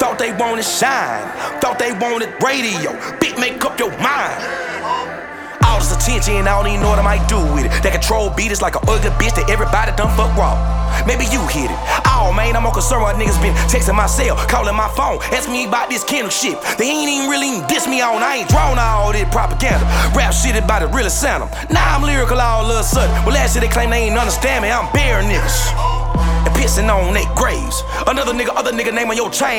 Thought they wanted shine, thought they wanted radio. Big make up your mind. All this attention, I don't even know what I might do with it. That control beat is like an ugly bitch that everybody done fuck raw. Maybe you hit it. Oh man, I'm more concerned with niggas been texting my cell, calling my phone, asking me about this Kendall shit. They ain't even really diss me on. I ain't drawn all this propaganda. Rap shit about it really sound them. Now I'm lyrical all of a sudden. Well, last year they claim they ain't understand me. I'm bare niggas and pissing on their graves. Another nigga, other nigga name on your chain.